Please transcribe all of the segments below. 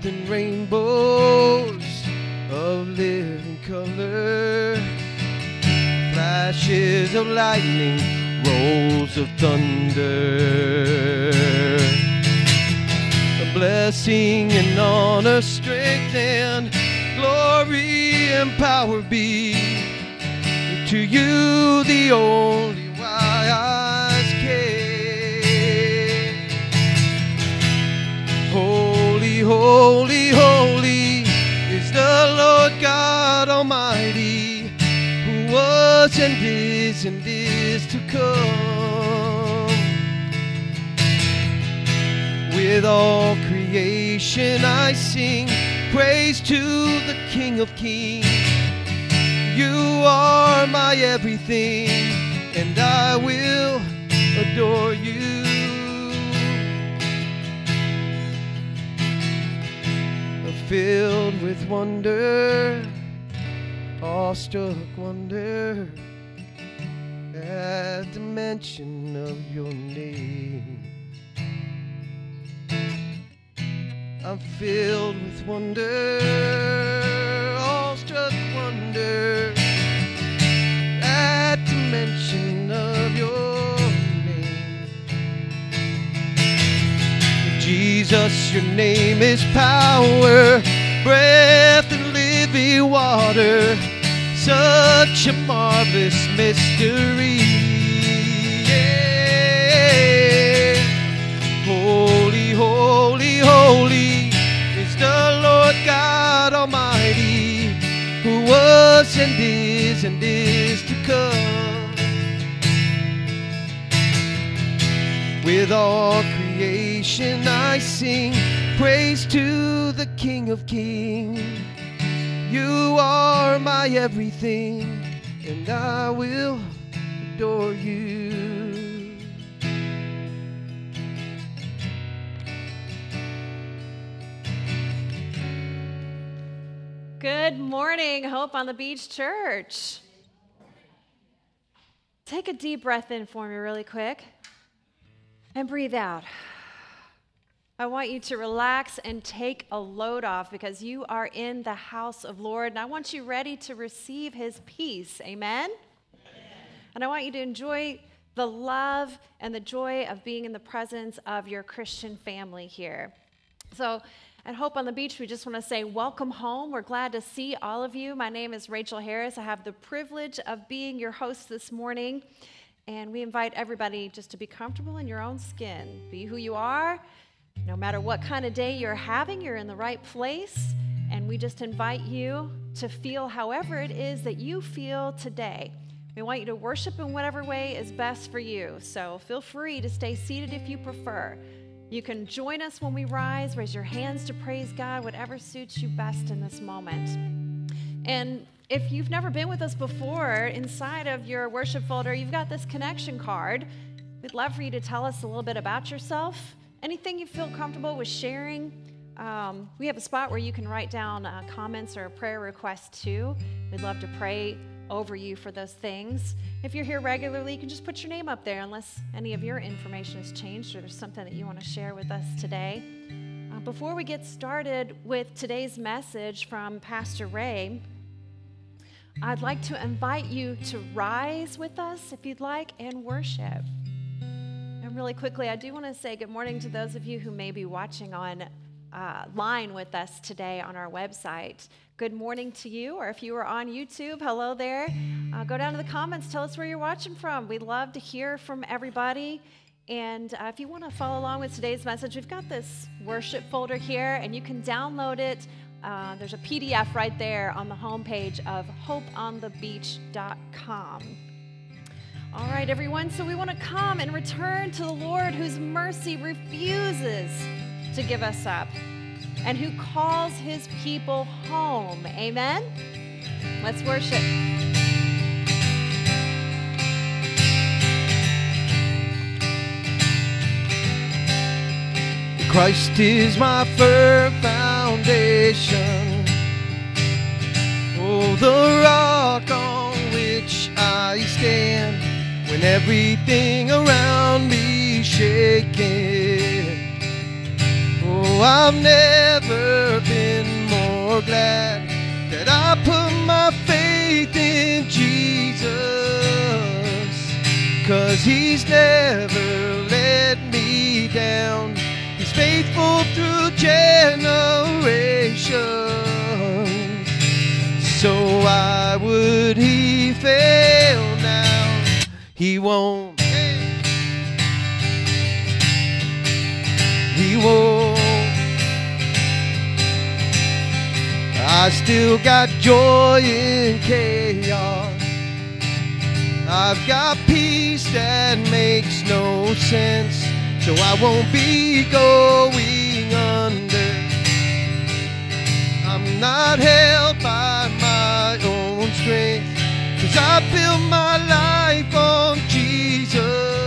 than rainbows of living color, flashes of lightning, rolls of thunder. A blessing and honor, strength and glory and power be to you, the only wise King. Holy, holy, holy is the Lord God Almighty, who was and is to come. With all creation I sing praise to the King of Kings. You are my everything, and I will adore you. Filled with wonder, awestruck wonder, at the mention of your name. I'm filled with wonder, awestruck wonder, at the mention of your name. Jesus, your name is power, breath and living water, such a marvelous mystery. Yeah. Holy, holy, holy is the Lord God Almighty, who was and is to come. With all creation I sing praise to the King of Kings. You are my everything, and I will adore you. Good morning, Hope on the Beach Church. Take a deep breath in for me really quick and breathe out. I want you to relax and take a load off because you are in the house of Lord, and I want you ready to receive his peace. Amen? And I want you to enjoy the love and the joy of being in the presence of your Christian family here. So at Hope on the Beach, we just want to say welcome home. We're glad to see all of you. My name is Rachel Harris. I have the privilege of being your host this morning, and we invite everybody just to be comfortable in your own skin. Be who you are. No matter what kind of day you're having, you're in the right place, and we just invite you to feel however it is that you feel today. We want you to worship in whatever way is best for you, so feel free to stay seated if you prefer. You can join us when we rise, raise your hands to praise God, whatever suits you best in this moment. And if you've never been with us before, inside of your worship folder, you've got this connection card. We'd love for you to tell us a little bit about yourself. Anything you feel comfortable with sharing. We have a spot where you can write down comments or prayer requests too. We'd love to pray over you for those things. If you're here regularly, you can just put your name up there unless any of your information has changed or there's something that you want to share with us today. Before we get started with today's message from Pastor Ray, I'd like to invite you to rise with us if you'd like and worship. And really quickly, I do want to say good morning to those of you who may be watching online with us today on our website. Good morning to you, or if you are on YouTube, hello there. Go down to the comments, tell us where you're watching from. We'd love to hear from everybody. And if you want to follow along with today's message, we've got this worship folder here, and you can download it. There's a PDF right there on the homepage of hopeonthebeach.com. All right, everyone, so we want to come and return to the Lord whose mercy refuses to give us up and who calls his people home. Amen? Let's worship. Christ is my firm foundation, oh, the rock on which I stand. When everything around me shaking, oh, I've never been more glad that I put my faith in Jesus, 'cause he's never let me down. He's faithful through generations. So why would he fail now? He won't. He won't. I still got joy in chaos. I've got peace that makes no sense. So I won't be going under. I'm not held by my own strength, 'cause I built my life on Jesus.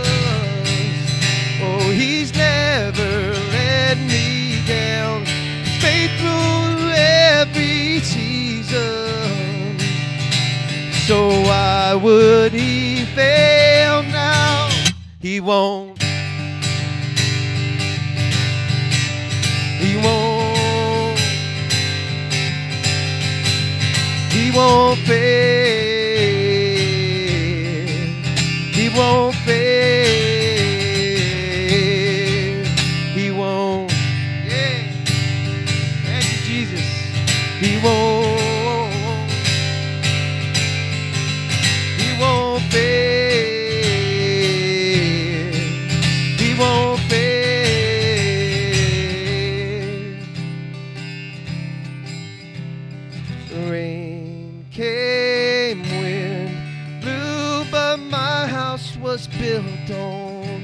Oh, he's never let me down. He's faithful every season. So why would he fail now? He won't. He won't. He won't fail. He won't fail. He won't. Yeah. Thank you, Jesus. He won't. He won't fail. He won't fail. The rain came, wind blew, but my house was built on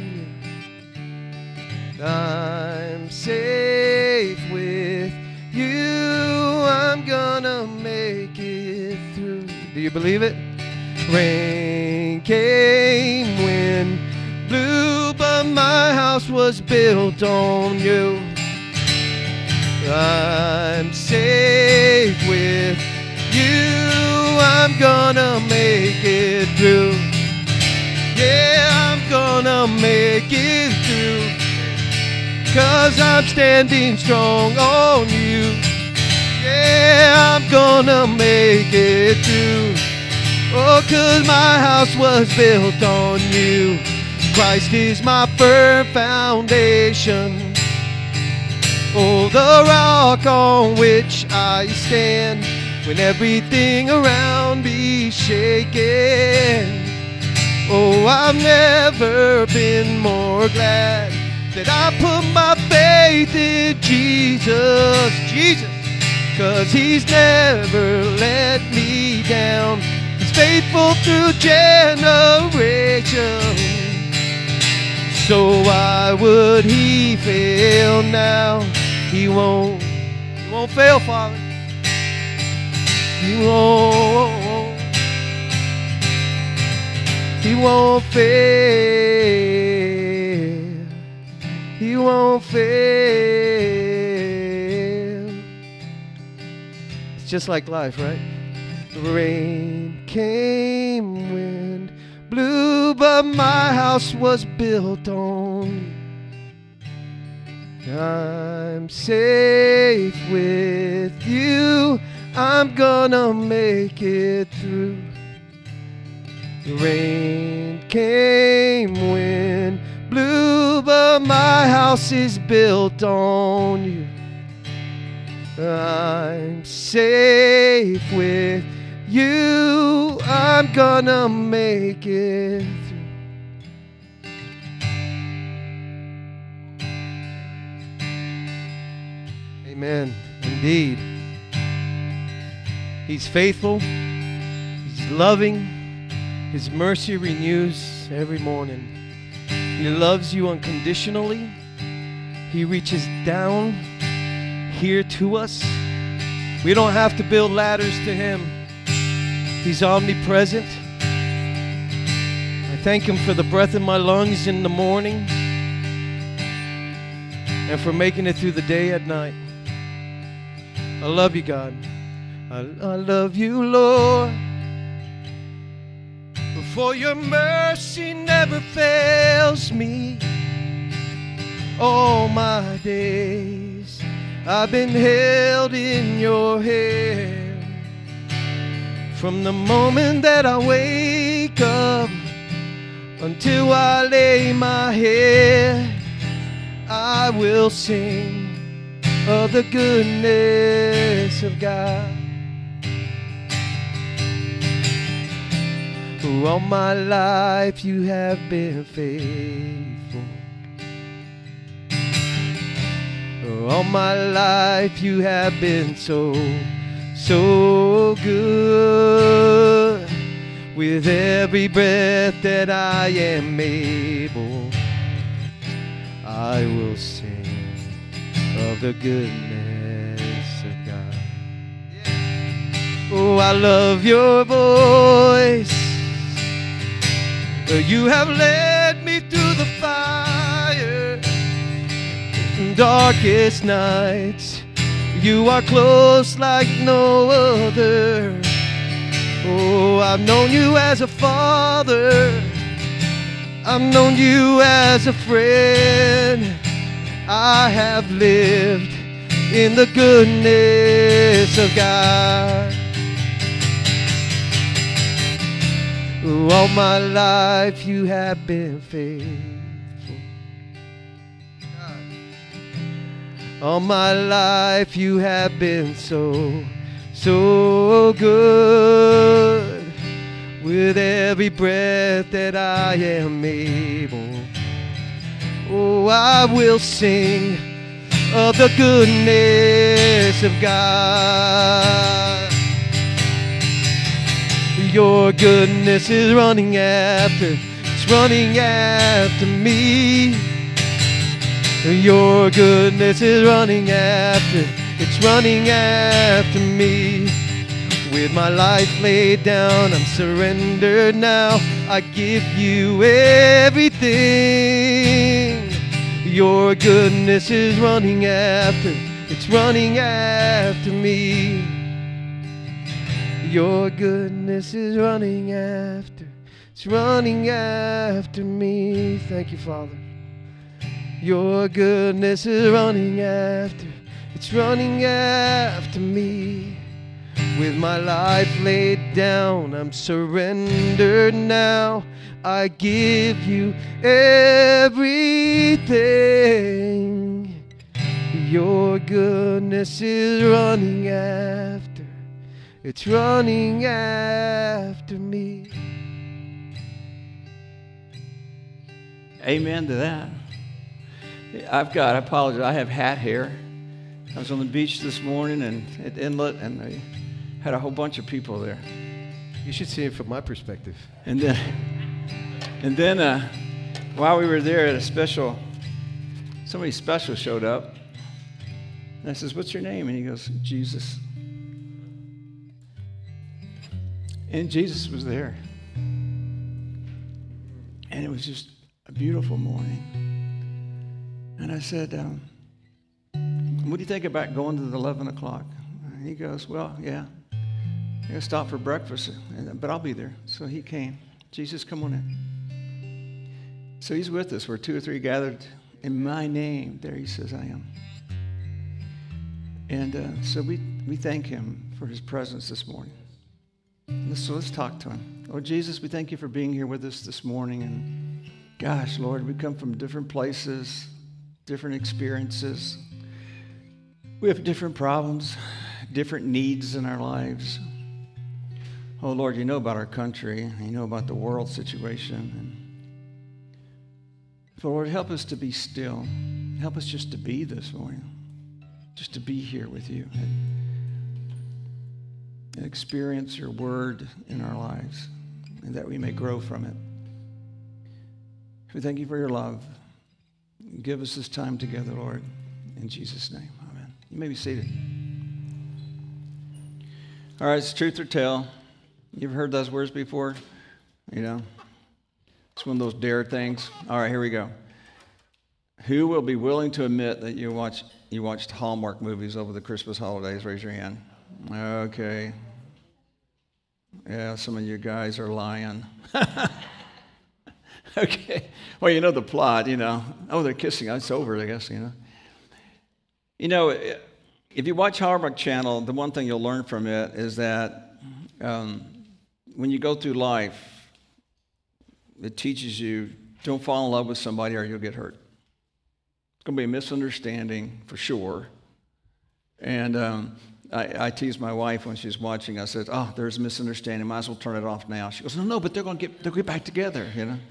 you. I'm safe with you. I'm gonna make it through. Do you believe it? Rain came, wind blew, but my house was built on you. I'm safe with you. I'm gonna make it through. Yeah, I'm gonna make it through, 'cause I'm standing strong on you. Yeah, I'm gonna make it through. Oh, 'cause my house was built on you. Christ is my firm foundation. Oh, the rock on which I stand when everything around me shaking. Oh, I've never been more glad that I put my faith in Jesus, Jesus, 'cause he's never let me down. He's faithful through generations. So why would he fail now? He won't. He won't fail, Father. He won't. He won't fail. He won't fail. It's just like life, right? The rain came, wind blew, but my house was built on you. I'm safe with you. I'm gonna make it through. The rain came, wind blew, but my house is built on you. I'm safe with you. I'm gonna make it through. Amen. Indeed. He's faithful. He's loving. His mercy renews every morning. He loves you unconditionally. He reaches down here to us. We don't have to build ladders to him. He's omnipresent. I thank him for the breath in my lungs in the morning and for making it through the day at night. I love you, God. I love you, Lord. For your mercy never fails me. All my days I've been held in your hand from the moment that I wake up until I lay my head. I will sing of the goodness of God. All my life you have been faithful. All my life you have been so, so good. With every breath that I am able, I will sing of the goodness of God. Oh, I love your voice. You have led me through the fire in darkest nights. You are close like no other. Oh, I've known you as a father. I've known you as a friend. I have lived in the goodness of God. All my life you have been faithful. All my life you have been so, so good. With every breath that I am able, oh, I will sing of the goodness of God. Your goodness is running after, it's running after me. Your goodness is running after, it's running after me. With my life laid down, I'm surrendered now. I give you everything. Your goodness is running after, it's running after me. Your goodness is running after, it's running after me. Thank you, Father. Your goodness is running after, it's running after me. With my life laid down, I'm surrendered now. I give you everything. Your goodness is running after, it's running after me. Amen to that. I apologize, I have hat hair. I was on the beach this morning and at Inlet, and I had a whole bunch of people there. You should see it from my perspective. And then while we were there, somebody special showed up. And I says, "What's your name?" And he goes, "Jesus." And Jesus was there. And it was just a beautiful morning. And I said, "What do you think about going to the 11 o'clock?" And he goes, "Well, yeah. I'm going to stop for breakfast, but I'll be there." So he came. "Jesus, come on in." So he's with us. We're 2 or 3 gathered in my name. There he says, "I am." And so we thank him for his presence this morning. So let's talk to him. Lord Jesus, we thank you for being here with us this morning. And gosh, Lord, we come from different places, different experiences. We have different problems, different needs in our lives. Oh, Lord, you know about our country. You know about the world situation. And so, Lord, help us to be still. Help us just to be this morning. Just to be here with you and experience your word in our lives, and that we may grow from it. We thank you for your love. Give us this time together, Lord. In Jesus' name, amen. You may be seated. All right, it's truth or tell. You've heard those words before? You know, it's one of those dare things. All right, here we go. Who will be willing to admit that you watched Hallmark movies over the Christmas holidays? Raise your hand. Okay. Yeah, some of you guys are lying. Okay. Well, you know the plot, you know. Oh, they're kissing. It's over, I guess, you know. You know, If you watch Hallmark Channel, the one thing you'll learn from it is that when you go through life, it teaches you, don't fall in love with somebody or you'll get hurt. It's going to be a misunderstanding for sure. And I teased my wife when she's watching. I said, oh, there's a misunderstanding. Might as well turn it off now. She goes, no, but they'll get back together, you know.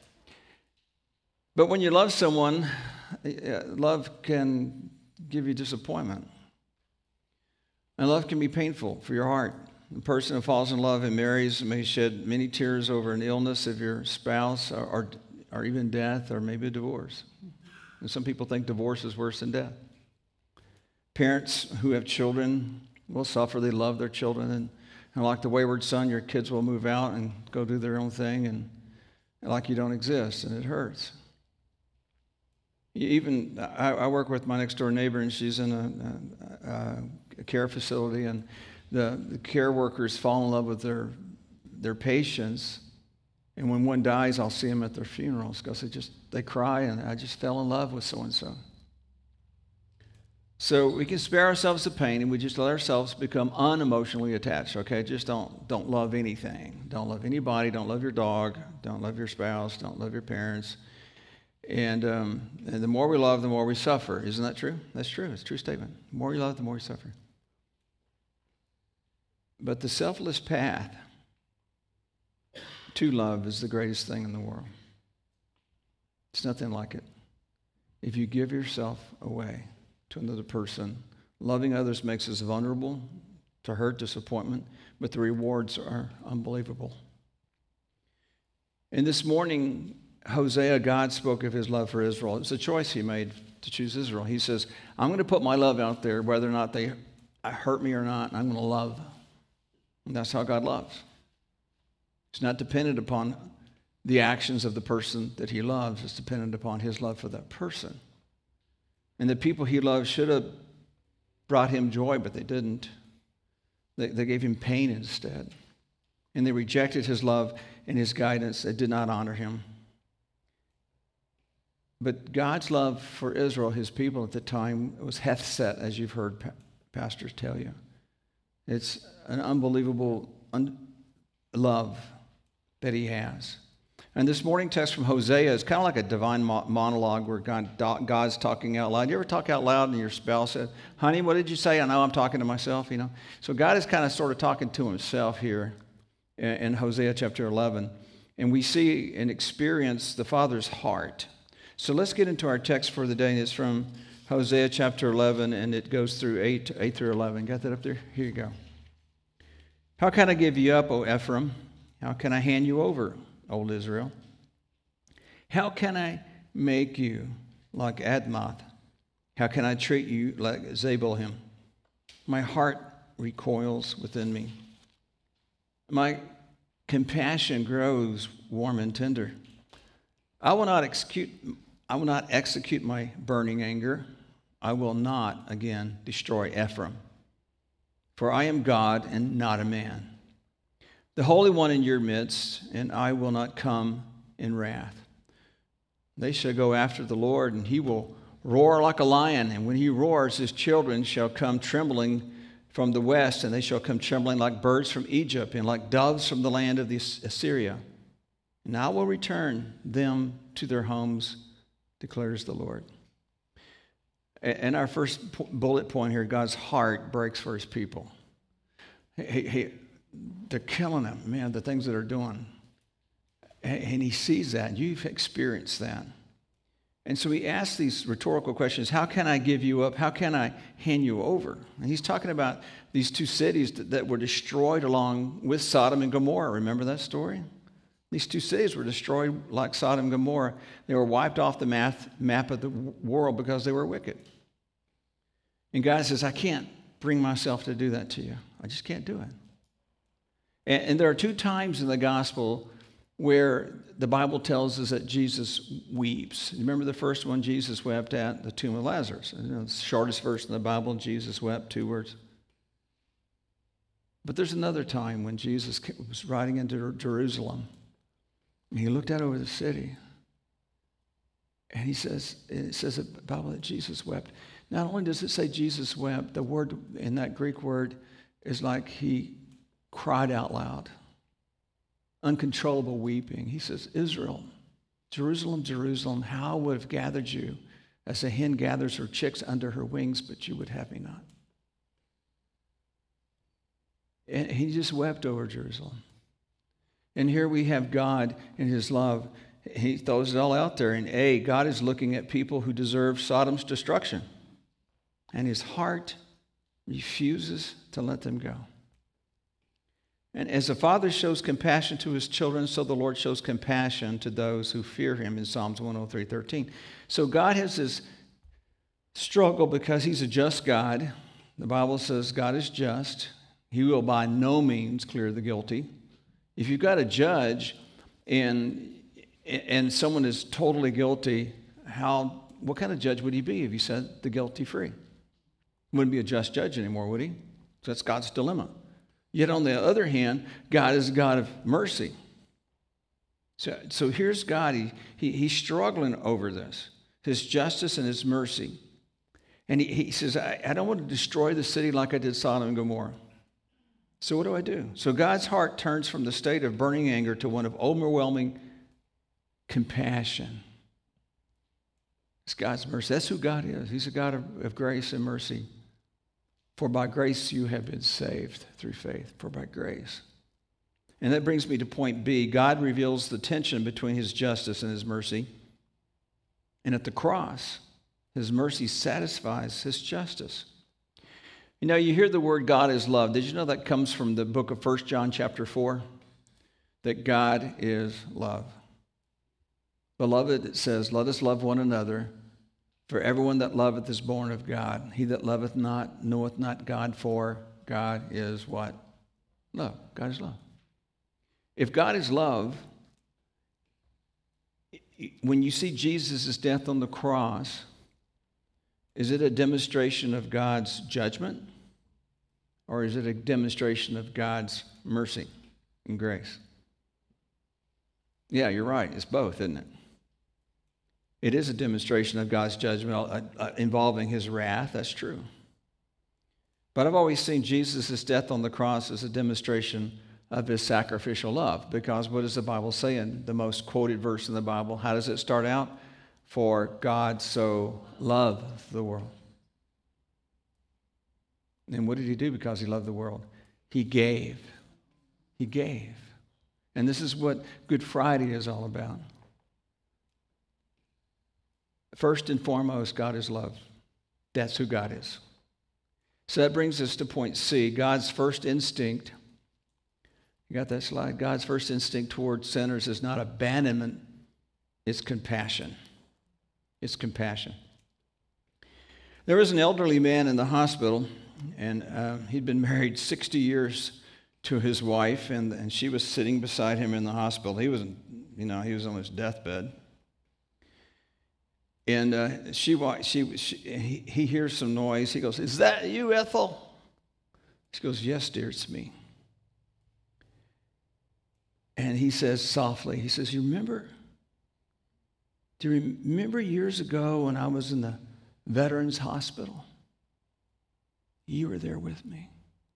But when you love someone, love can give you disappointment. And love can be painful for your heart. The person who falls in love and marries may shed many tears over an illness of your spouse or even death or maybe a divorce. And some people think divorce is worse than death. Parents who have children will suffer. They love their children. And like the wayward son, your kids will move out and go do their own thing and like you don't exist, and it hurts. Even I work with my next door neighbor, and she's in a care facility, and the care workers fall in love with their patients, and when one dies, I'll see them at their funerals because they cry, and I just fell in love with so and so. So we can spare ourselves the pain, and we just let ourselves become unemotionally attached. Okay, just don't love anything, don't love anybody, don't love your dog, don't love your spouse, don't love your parents. And the more we love, the more we suffer. Isn't that true? That's true. It's a true statement. The more you love, the more you suffer. But the selfless path to love is the greatest thing in the world. It's nothing like it. If you give yourself away to another person, loving others makes us vulnerable to hurt, disappointment, but the rewards are unbelievable. And this morning, Hosea, God spoke of his love for Israel. It's a choice he made to choose Israel. He says, I'm going to put my love out there, whether or not they hurt me or not, and I'm going to love. And that's how God loves. It's not dependent upon the actions of the person that he loves. It's dependent upon his love for that person. And the people he loved should have brought him joy, but they didn't. They gave him pain instead. And they rejected his love and his guidance. They did not honor him. But God's love for Israel, his people at the time, was hethset, as you've heard pastors tell you. It's an unbelievable love that he has. And this morning text from Hosea is kind of like a divine monologue where God's talking out loud. You ever talk out loud and your spouse said, honey, what did you say? I know I'm talking to myself, you know. So God is kind of sort of talking to himself here in Hosea chapter 11. And we see and experience the Father's heart. So let's get into our text for the day. It's from Hosea chapter 11, and it goes through 8 through 11. Got that up there? Here you go. How can I give you up, O Ephraim? How can I hand you over, old Israel? How can I make you like Admath? How can I treat you like Zebulun? My heart recoils within me. My compassion grows warm and tender. I will not execute my burning anger. I will not again destroy Ephraim. For I am God and not a man, the Holy One in your midst, and I will not come in wrath. They shall go after the Lord, and he will roar like a lion. And when he roars, his children shall come trembling from the west, and they shall come trembling like birds from Egypt and like doves from the land of Assyria. And I will return them to their homes, declares the Lord. And our first bullet point here, God's heart breaks for his people. They're killing him, man, the things that they're doing. And he sees that. You've experienced that. And so he asks these rhetorical questions. How can I give you up? How can I hand you over? And he's talking about these two cities that were destroyed along with Sodom and Gomorrah. Remember that story? These two cities were destroyed like Sodom and Gomorrah. They were wiped off the map of the world because they were wicked. And God says, I can't bring myself to do that to you. I just can't do it. And there are two times in the gospel where the Bible tells us that Jesus weeps. Remember the first one, Jesus wept at the tomb of Lazarus. It's the shortest verse in the Bible, Jesus wept, 2 words. But there's another time when Jesus was riding into Jerusalem, and he looked out over the city, and it says in the Bible that Jesus wept. Not only does it say Jesus wept, the word in that Greek word is like he cried out loud. Uncontrollable weeping. He says, Israel, Jerusalem, Jerusalem, how I would have gathered you as a hen gathers her chicks under her wings, but you would have me not. And he just wept over Jerusalem. And here we have God in his love. He throws it all out there. And God is looking at people who deserve Sodom's destruction. And his heart refuses to let them go. And as a father shows compassion to his children, so the Lord shows compassion to those who fear him in Psalms 103:13. So God has this struggle because he's a just God. The Bible says God is just. He will by no means clear the guilty. If you've got a judge and someone is totally guilty, what kind of judge would he be if he set the guilty free? Wouldn't be a just judge anymore, would he? So that's God's dilemma. Yet on the other hand, God is a God of mercy. So here's God. He's struggling over this, his justice and his mercy. And he says, I don't want to destroy the city like I did Sodom and Gomorrah. So what do I do? So God's heart turns from the state of burning anger to one of overwhelming compassion. It's God's mercy. That's who God is. He's a God of grace and mercy. For by grace you have been saved through faith. For by grace. And that brings me to point B. God reveals the tension between his justice and his mercy. And at the cross, his mercy satisfies his justice. You know, you hear the word God is love. Did you know that comes from the book of 1 John chapter 4? That God is love. Beloved, it says, let us love one another, for everyone that loveth is born of God. He that loveth not knoweth not God, for God is what? Love. God is love. If God is love, when you see Jesus' death on the cross, is it a demonstration of God's judgment? Or is it a demonstration of God's mercy and grace? Yeah, you're right. It's both, isn't it? It is a demonstration of God's judgment involving his wrath. That's true. But I've always seen Jesus' death on the cross as a demonstration of his sacrificial love. Because what does the Bible say in the most quoted verse in the Bible? How does it start out? For God so loved the world. And what did he do because he loved the world? He gave. He gave. And this is what Good Friday is all about. First and foremost, God is love. That's who God is. So that brings us to point C, God's first instinct. You got that slide? God's first instinct towards sinners is not abandonment, it's compassion. It's compassion. There was an elderly man in the hospital, and he'd been married 60 years to his wife, and she was sitting beside him in the hospital. He was on his deathbed. And he hears some noise. He goes, "Is that you, Ethel?" She goes, "Yes, dear, it's me." And he says softly, he says, Do you remember years ago when I was in the Veterans Hospital? You were there with me.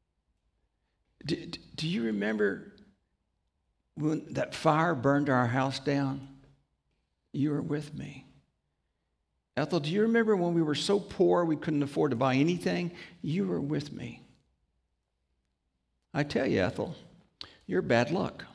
Do you remember when that fire burned our house down? You were with me. Ethel, do you remember when we were so poor we couldn't afford to buy anything? You were with me. I tell you, Ethel, you're bad luck.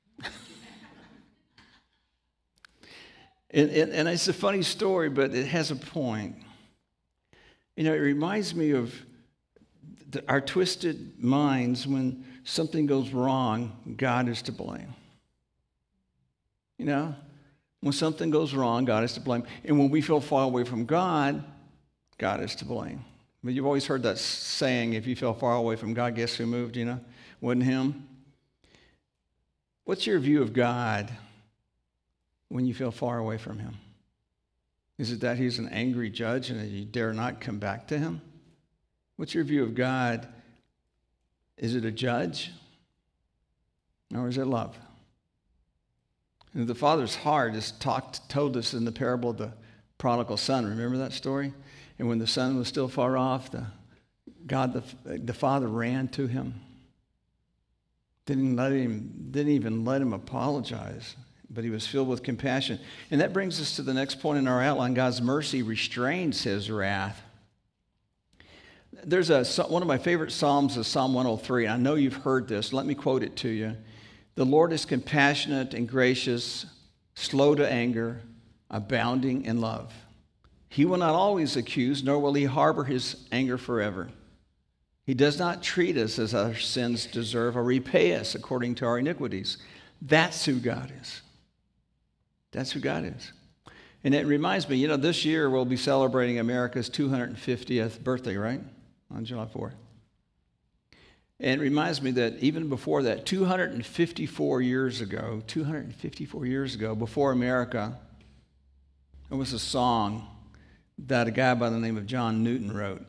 And it's a funny story, but it has a point. You know, it reminds me of our twisted minds when something goes wrong, God is to blame. You know, when something goes wrong, God is to blame. And when we feel far away from God, God is to blame. But you've always heard that saying, if you feel far away from God, guess who moved, you know? Wasn't him? What's your view of God when you feel far away from him? Is it that he's an angry judge and that you dare not come back to him? What's your view of God? Is it a judge? Or is it love? And the Father's heart is told us in the parable of the prodigal son. Remember that story? And when the son was still far off, God the Father ran to him. Didn't even let him apologize, but he was filled with compassion. And that brings us to the next point in our outline. God's mercy restrains his wrath. There's one of my favorite Psalms is Psalm 103. I know you've heard this. Let me quote it to you. The Lord is compassionate and gracious, slow to anger, abounding in love. He will not always accuse, nor will he harbor his anger forever. He does not treat us as our sins deserve or repay us according to our iniquities. That's who God is. That's who God is. And it reminds me, this year we'll be celebrating America's 250th birthday, right? On July 4th. And it reminds me that even before that, 254 years ago, before America, there was a song that a guy by the name of John Newton wrote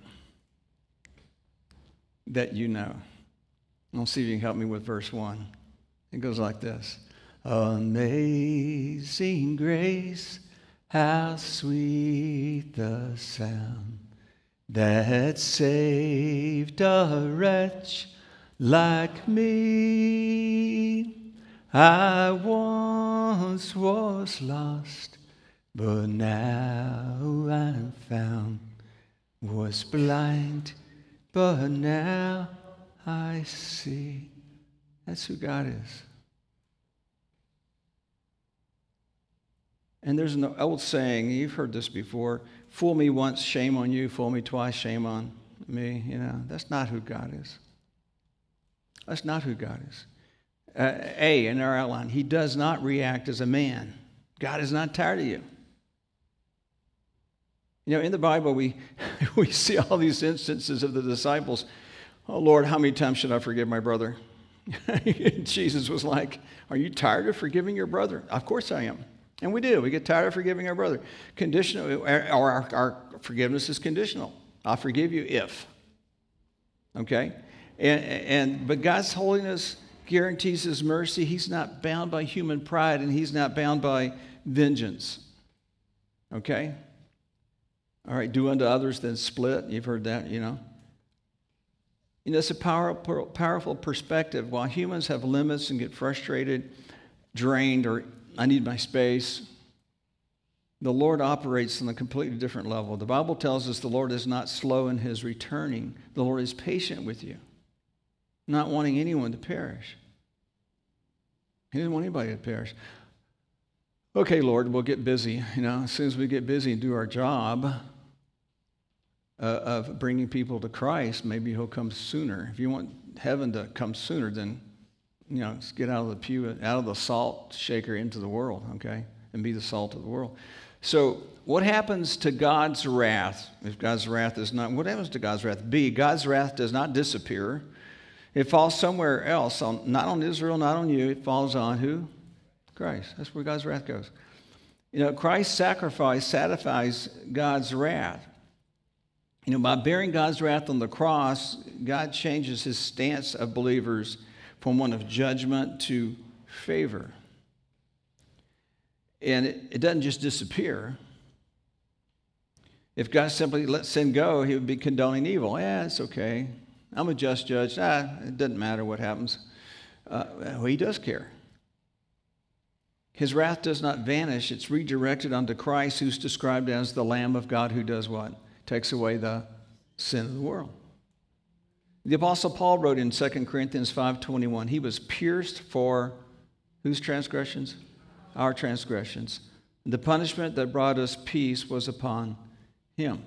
that you know. I'll see if you can help me with verse 1. It goes like this. Amazing grace, how sweet the sound that saved a wretch like me. I once was lost, but now I'm found. Was blind, but now I see. That's who God is. And there's an old saying, you've heard this before, fool me once, shame on you, fool me twice, shame on me. That's not who God is. That's not who God is. In our outline, he does not react as a man. God is not tired of you. In the Bible, we see all these instances of the disciples. Oh, Lord, how many times should I forgive my brother? Jesus was like, are you tired of forgiving your brother? Of course I am. And we do. We get tired of forgiving our brother. Conditional, or our forgiveness is conditional. I'll forgive you if. Okay? But God's holiness guarantees his mercy. He's not bound by human pride, and he's not bound by vengeance. Okay? All right, do unto others, then split. You've heard that, It's a powerful perspective. While humans have limits and get frustrated, drained, or I need my space, the Lord operates on a completely different level. The Bible tells us the Lord is not slow in his returning. The Lord is patient with you, not wanting anyone to perish. He didn't want anybody to perish. Okay, Lord, we'll get busy. As soon as we get busy and do our job of bringing people to Christ, maybe he'll come sooner. If you want heaven to come sooner, then let's get out of the pew, out of the salt shaker into the world, okay, and be the salt of the world. So what happens to God's wrath? If God's wrath is not, what happens to God's wrath? God's wrath does not disappear. It falls somewhere else, not on Israel, not on you. It falls on who? Christ. That's where God's wrath goes. Christ's sacrifice satisfies God's wrath. By bearing God's wrath on the cross, God changes his stance of believers from one of judgment to favor. And it doesn't just disappear. If God simply let sin go, he would be condoning evil. It's okay. I'm a just judge. It doesn't matter what happens. He does care. His wrath does not vanish. It's redirected onto Christ, who's described as the Lamb of God who does what? Takes away the sin of the world. The Apostle Paul wrote in 2 Corinthians 5:21, he was pierced for whose transgressions? Our transgressions. The punishment that brought us peace was upon him.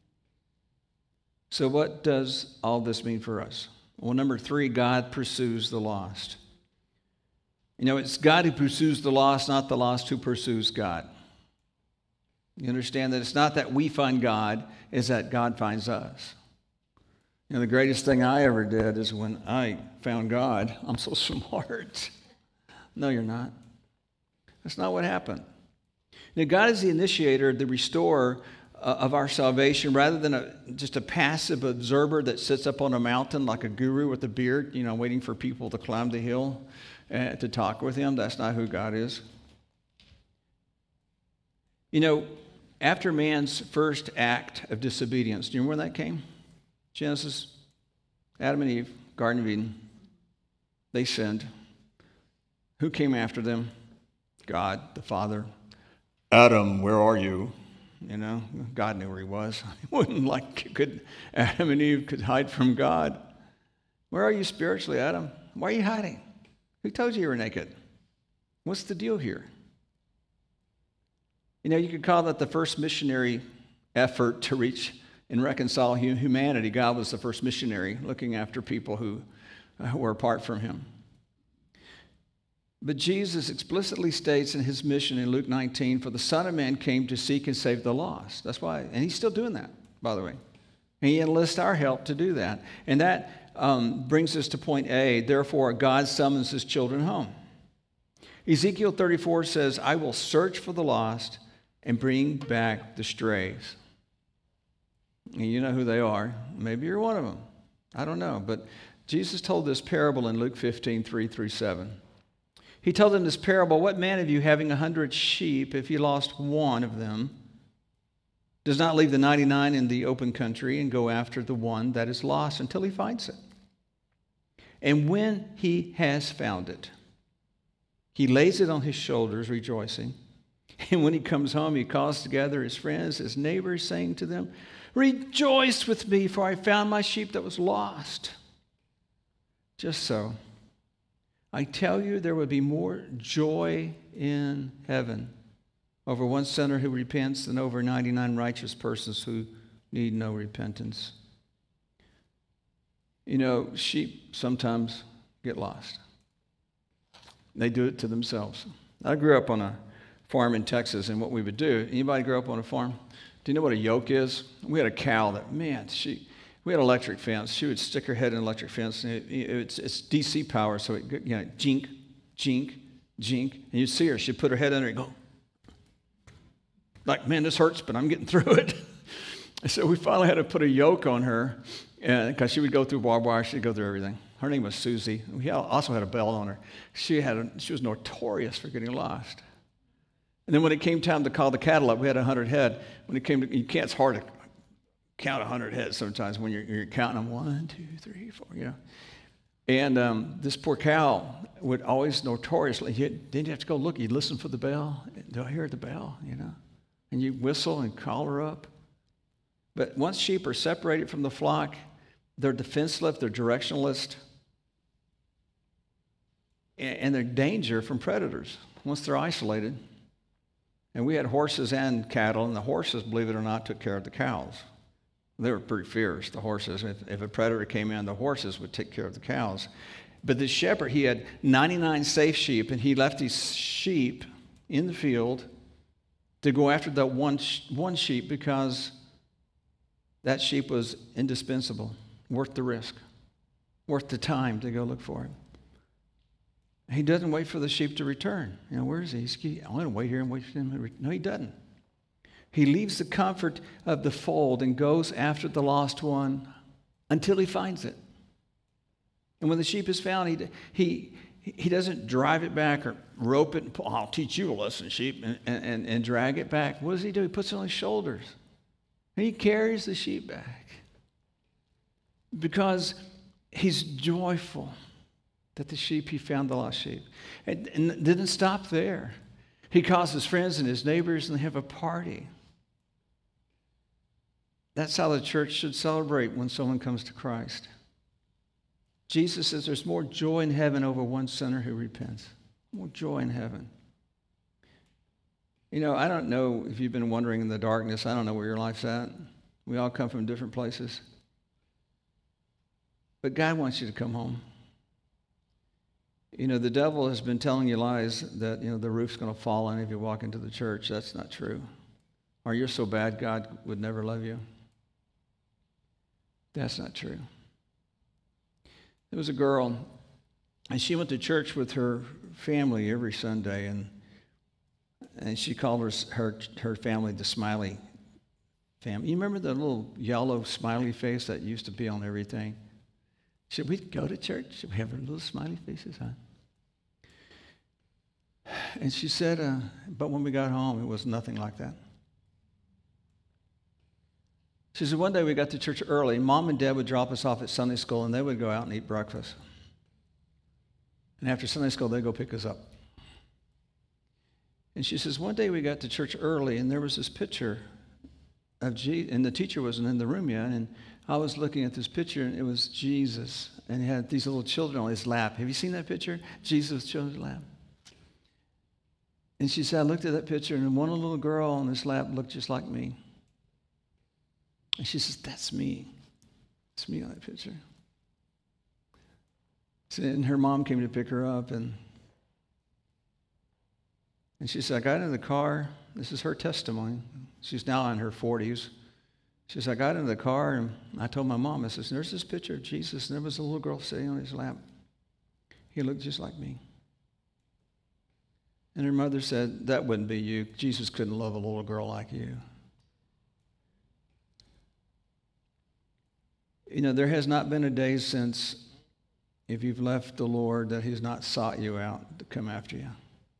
So what does all this mean for us? Well, number 3, God pursues the lost. It's God who pursues the lost, not the lost who pursues God. You understand that it's not that we find God, it's that God finds us. The greatest thing I ever did is when I found God. I'm so smart. No, you're not. That's not what happened. God is the initiator, the restorer of our salvation, rather than just a passive observer that sits up on a mountain like a guru with a beard, waiting for people to climb the hill to talk with him. That's not who God is. after man's first act of disobedience, do you remember when that came? Genesis, Adam and Eve, Garden of Eden. They sinned. Who came after them? God, the Father. Adam, where are you? You know, God knew where he was. It wasn't like Adam and Eve could hide from God. Where are you spiritually, Adam? Why are you hiding? Who told you were naked? What's the deal here? You know, you could call that the first missionary effort to reach and reconcile humanity. God was the first missionary looking after people who were apart from him. But Jesus explicitly states in his mission in Luke 19, for the Son of Man came to seek and save the lost. That's why, and he's still doing that, by the way. And he enlists our help to do that. And that brings us to point A, therefore God summons his children home. Ezekiel 34 says, I will search for the lost and bring back the strays. And you know who they are. Maybe you're one of them. I don't know. But Jesus told this parable in Luke 15, 3 through 7. He told them this parable, what man of you having 100 sheep, if he lost one of them, does not leave the 99 in the open country and go after the one that is lost until he finds it? And when he has found it, he lays it on his shoulders, rejoicing. And when he comes home, he calls together his friends, his neighbors, saying to them, rejoice with me, for I found my sheep that was lost. Just so, I tell you, there would be more joy in heaven over one sinner who repents than over 99 righteous persons who need no repentance. You know, sheep sometimes get lost. They do it to themselves. I grew up on a farm in Texas, and what we would do, anybody grow up on a farm? Do you know what a yoke is? We had a cow that, man, we had an electric fence. She would stick her head in an electric fence, and it's DC power, so it, you know, jink, jink, jink, and you'd see her. She'd put her head under and go, like, man, this hurts, but I'm getting through it. So we finally had to put a yoke on her, because she would go through barbed wire. She'd go through everything. Her name was Susie. We also had a belt on her. She was notorious for getting lost. And then when it came time to call the cattle up, we had 100 head. When it came to, it's hard to count 100 heads sometimes when you're counting them. 1, 2, 3, 4, you know. And this poor cow would always notoriously, then you have to go look. You'd listen for the bell. Do I hear the bell, you know? And you whistle and call her up. But once sheep are separated from the flock, they're defenseless, they're directionless, and they're danger from predators once they're isolated. And we had horses and cattle, and the horses, believe it or not, took care of the cows. They were pretty fierce, the horses. If a predator came in, the horses would take care of the cows. But the shepherd, he had 99 safe sheep, and he left these sheep in the field to go after that one sheep because that sheep was indispensable, worth the risk, worth the time to go look for him. He doesn't wait for the sheep to return. You know, where is he? I'm going to wait here and wait for him. No, he doesn't. He leaves the comfort of the fold and goes after the lost one until he finds it. And when the sheep is found, he doesn't drive it back or rope it and pull, I'll teach you a lesson, sheep, and drag it back. What does he do? He puts it on his shoulders. And he carries the sheep back because he's joyful that the sheep, he found the lost sheep. And didn't stop there. He calls his friends and his neighbors, and they have a party. That's how the church should celebrate when someone comes to Christ. Jesus says there's more joy in heaven over one sinner who repents. More joy in heaven. You know, I don't know if you've been wandering in the darkness. I don't know where your life's at. We all come from different places. But God wants you to come home. You know, the devil has been telling you lies that, you know, the roof's going to fall on if you walk into the church. That's not true. Or you're so bad God would never love you. That's not true. There was a girl, and she went to church with her family every Sunday, and she called her family the smiley family. You remember the little yellow smiley face that used to be on everything? Should we go to church? Should we have our little smiley faces on? And she said, but when we got home, it was nothing like that. She said, one day we got to church early. Mom and Dad would drop us off at Sunday school, and they would go out and eat breakfast. And after Sunday school, they'd go pick us up. And she says, one day we got to church early, and there was this picture of Jesus, and the teacher wasn't in the room yet, and I was looking at this picture, and it was Jesus, and he had these little children on his lap. Have you seen that picture? Jesus' children's lap. And she said, I looked at that picture, and one little girl on his lap looked just like me. And she says, that's me. It's me on that picture. So, and her mom came to pick her up, and she said, I got into the car. This is her testimony. She's now in her 40s. She said, I got into the car, and I told my mom, I said, there's this picture of Jesus, and there was a little girl sitting on his lap. He looked just like me. And her mother said, that wouldn't be you. Jesus couldn't love a little girl like you. You know, there has not been a day since, if you've left the Lord, that he's not sought you out to come after you.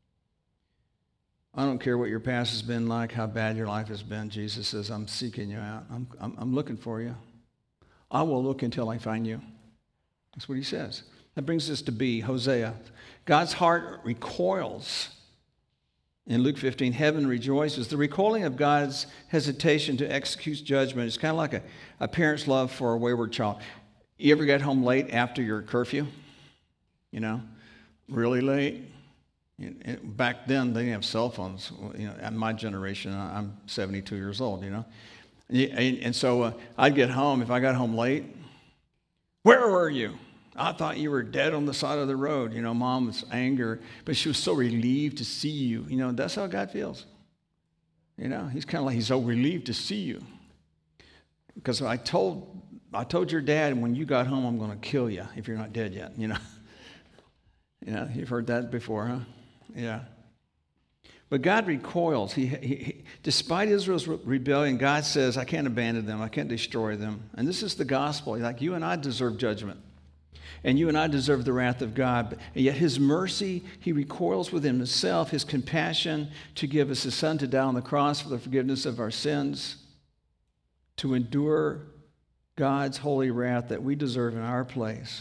I don't care what your past has been like, how bad your life has been. Jesus says, I'm seeking you out. I'm looking for you. I will look until I find you. That's what he says. That brings us to B, Hosea. God's heart recoils. In Luke 15, heaven rejoices. The recoiling of God's hesitation to execute judgment is kind of like a parent's love for a wayward child. You ever get home late after your curfew? You know, really late? Back then, they didn't have cell phones. You know, at my generation, I'm 72 years old, you know. And so I'd get home. If I got home late, where were you? I thought you were dead on the side of the road. You know, Mom was angry, but she was so relieved to see you. You know, that's how God feels. You know, he's kind of like, he's so relieved to see you. Because I told your dad when you got home, I'm going to kill you if you're not dead yet, you know. Yeah, you've heard that before, huh? Yeah. But God recoils. He despite Israel's rebellion, God says, I can't abandon them. I can't destroy them. And this is the gospel. Like, you and I deserve judgment. And you and I deserve the wrath of God. And yet his mercy, he recoils within himself, his compassion to give us his son to die on the cross for the forgiveness of our sins, to endure God's holy wrath that we deserve in our place,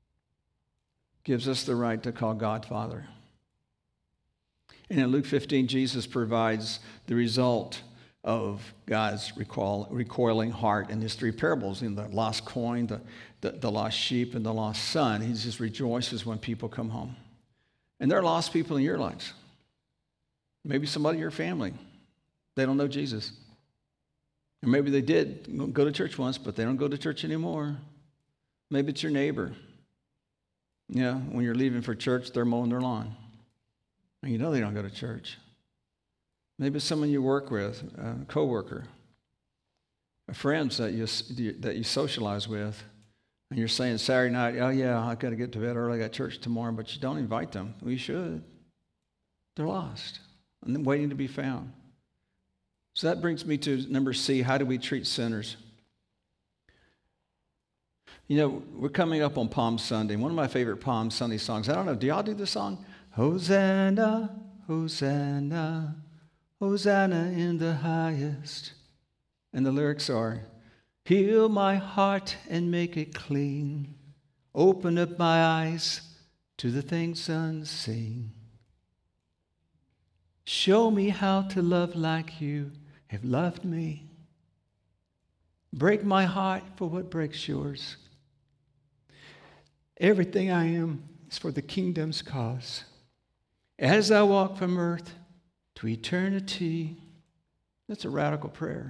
gives us the right to call God Father. And in Luke 15, Jesus provides the result of God's recoiling heart in his three parables, in the lost coin, the lost sheep, and the lost son. He just rejoices when people come home. And there are lost people in your lives. Maybe somebody in your family. They don't know Jesus. Or maybe they did go to church once, but they don't go to church anymore. Maybe it's your neighbor. Yeah, when you're leaving for church, they're mowing their lawn. And you know they don't go to church. Maybe it's someone you work with, a coworker, friends that you socialize with, and you're saying Saturday night, oh yeah, I got to get to bed early, I got church tomorrow, but you don't invite them. Well, you should. They're lost and then waiting to be found. So that brings me to number C, how do we treat sinners? You know, we're coming up on Palm Sunday. One of my favorite Palm Sunday songs, I don't know, do y'all do this song? Hosanna, Hosanna, Hosanna in the highest. And the lyrics are, heal my heart and make it clean. Open up my eyes to the things unseen. Show me how to love like you have loved me. Break my heart for what breaks yours. Everything I am is for the kingdom's cause. As I walk from earth to eternity. That's a radical prayer.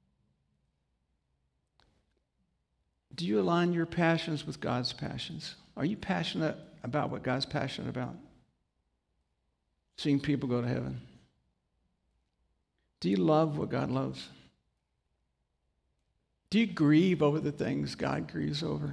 Do you align your passions with God's passions? Are you passionate about what God's passionate about? Seeing people go to heaven. Do you love what God loves? Do you grieve over the things God grieves over?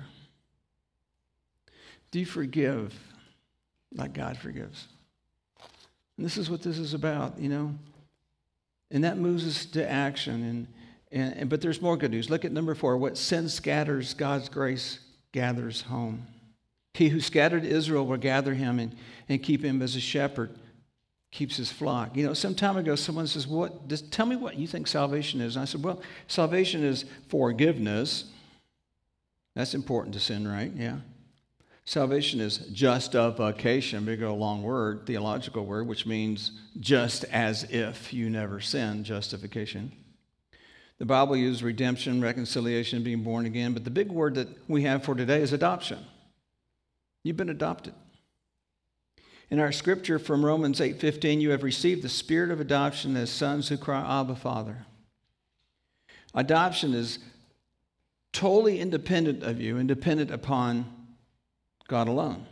Do you forgive like God forgives? And this is what this is about, you know. And that moves us to action. But there's more good news. Look at number 4. What sin scatters, God's grace gathers home. He who scattered Israel will gather him and keep him as a shepherd. keeps his flock. You know, some time ago, someone says, tell me what you think salvation is. And I said, well, salvation is forgiveness. That's important to sin, right? Yeah. Salvation is justification, big old long word, theological word, which means just as if you never sinned, justification. The Bible uses redemption, reconciliation, being born again, but the big word that we have for today is adoption. You've been adopted. In our scripture from Romans 8:15, you have received the spirit of adoption as sons who cry, Abba, Father. Adoption is totally independent of you and dependent upon God alone.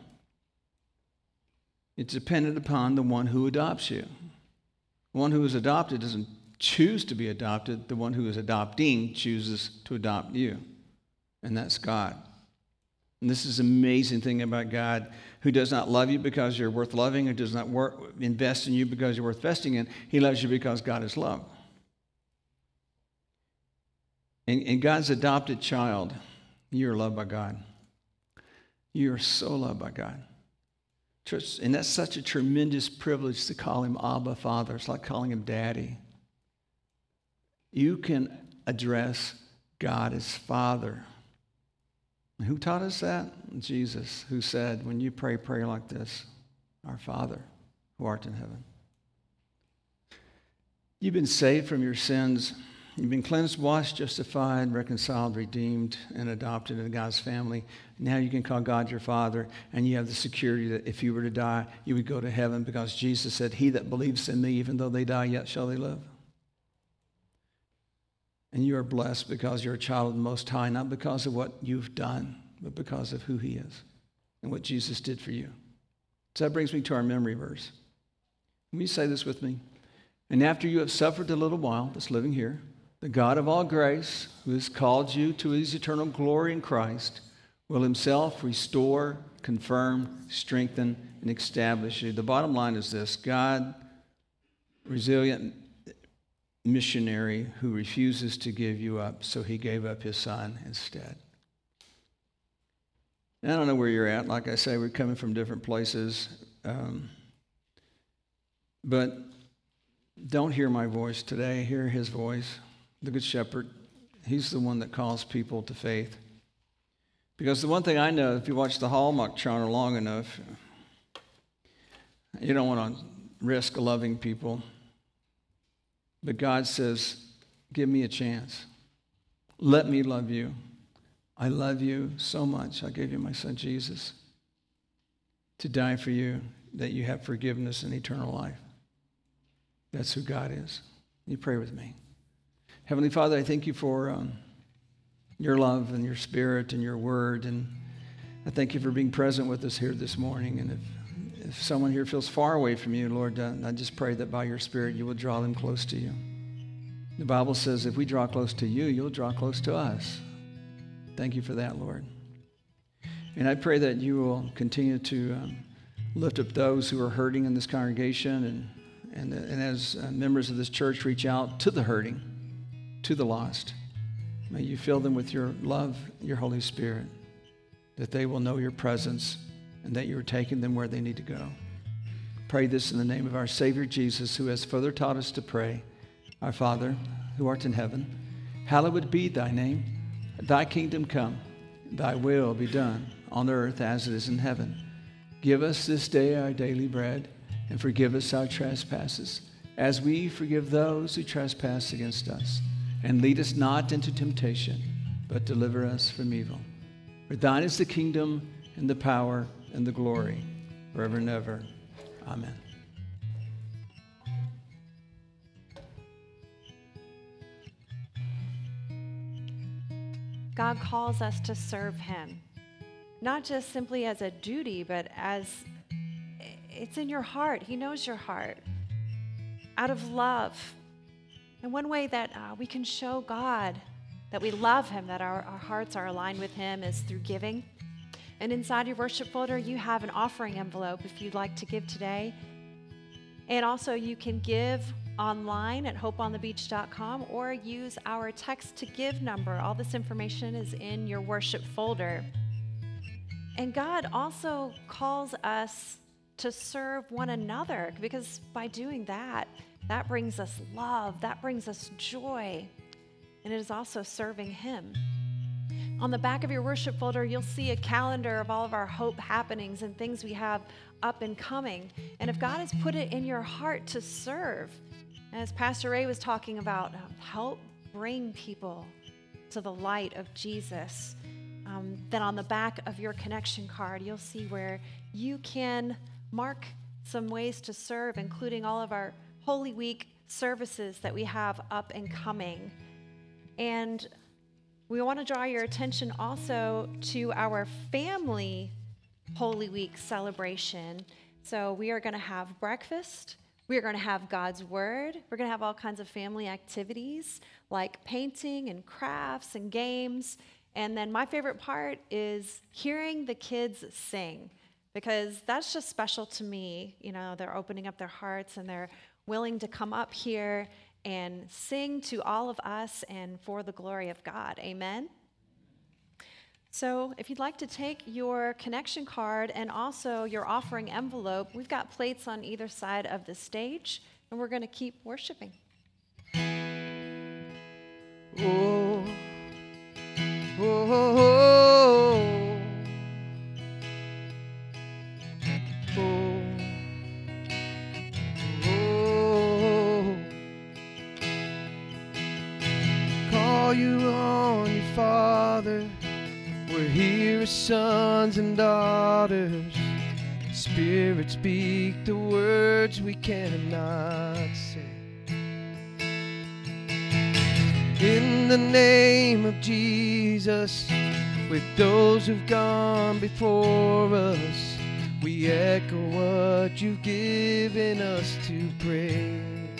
It's dependent upon the one who adopts you. The one who is adopted doesn't choose to be adopted. The one who is adopting chooses to adopt you, and that's God. And this is an amazing thing about God, who does not love you because you're worth loving, or does not invest in you because you're worth investing in. He loves you because God is love. And God's adopted child, you're loved by God. You are so loved by God. And that's such a tremendous privilege to call him Abba, Father. It's like calling him Daddy. You can address God as Father. And who taught us that? Jesus, who said, when you pray, pray like this, Our Father, who art in heaven. You've been saved from your sins. You've been cleansed, washed, justified, reconciled, redeemed, and adopted into God's family. Now you can call God your Father, and you have the security that if you were to die, you would go to heaven, because Jesus said, he that believes in me, even though they die, yet shall they live. And you are blessed because you're a child of the Most High, not because of what you've done, but because of who he is and what Jesus did for you. So that brings me to our memory verse. Let me say this with me. And after you have suffered a little while, that's living here, the God of all grace, who has called you to his eternal glory in Christ, will himself restore, confirm, strengthen, and establish you. The bottom line is this: God, resilient missionary who refuses to give you up, so he gave up his son instead. And I don't know where you're at. Like I say, we're coming from different places. But don't hear my voice today. Hear his voice. The Good Shepherd. He's the one that calls people to faith. Because the one thing I know, if you watch the Hallmark Channel long enough, you don't want to risk loving people. But God says, give me a chance. Let me love you. I love you so much. I gave you my son Jesus to die for you, that you have forgiveness and eternal life. That's who God is. You pray with me. Heavenly Father, I thank you for your love and your spirit and your word. And I thank you for being present with us here this morning. And if someone here feels far away from you, Lord, I just pray that by your spirit you will draw them close to you. The Bible says if we draw close to you, you'll draw close to us. Thank you for that, Lord. And I pray that you will continue to lift up those who are hurting in this congregation, and as members of this church reach out to the hurting, to the lost. May you fill them with your love, your Holy Spirit, that they will know your presence and that you are taking them where they need to go. Pray this in the name of our Savior Jesus, who has further taught us to pray. Our Father, who art in heaven, hallowed be thy name. Thy kingdom come, thy will be done on earth as it is in heaven. Give us this day our daily bread, and forgive us our trespasses, as we forgive those who trespass against us. And lead us not into temptation, but deliver us from evil. For thine is the kingdom and the power and the glory, forever and ever. Amen. God calls us to serve him, not just simply as a duty, but as it's in your heart. He knows your heart. Out of love. And one way that we can show God that we love him, that our hearts are aligned with him, is through giving. And inside your worship folder, you have an offering envelope if you'd like to give today. And also you can give online at hopeonthebeach.com or use our text to give number. All this information is in your worship folder. And God also calls us to serve one another, because by doing that, that brings us love, that brings us joy, and it is also serving Him. On the back of your worship folder, you'll see a calendar of all of our hope happenings and things we have up and coming. And if God has put it in your heart to serve, as Pastor Ray was talking about, help bring people to the light of Jesus, then on the back of your connection card, you'll see where you can mark some ways to serve, including all of our Holy Week services that we have up and coming. And we want to draw your attention also to our family Holy Week celebration. So we are going to have breakfast. We are going to have God's Word. We're going to have all kinds of family activities like painting and crafts and games. And then my favorite part is hearing the kids sing, because that's just special to me. You know, they're opening up their hearts and they're willing to come up here and sing to all of us and for the glory of God. Amen? So if you'd like to take your connection card and also your offering envelope, we've got plates on either side of the stage, and we're going to keep worshiping. Oh, oh, oh, oh, oh. Call you on your Father. We're here as sons and daughters. Spirit, speak the words we cannot say. In the name of Jesus, with those who've gone before us, we echo what you've given us to pray.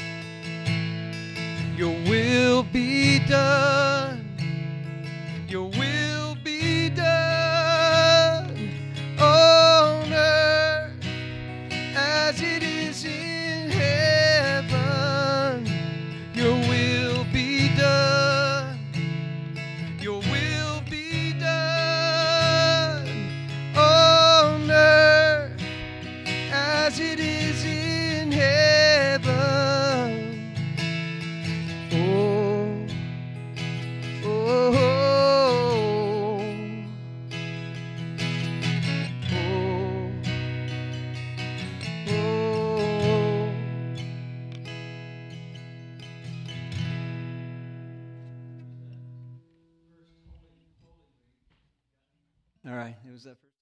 Your will be done. Your will be done on earth as it is in heaven. Your will be done. Your will be done on earth as it is in heaven. Oh, oh, oh. All right. It was that first.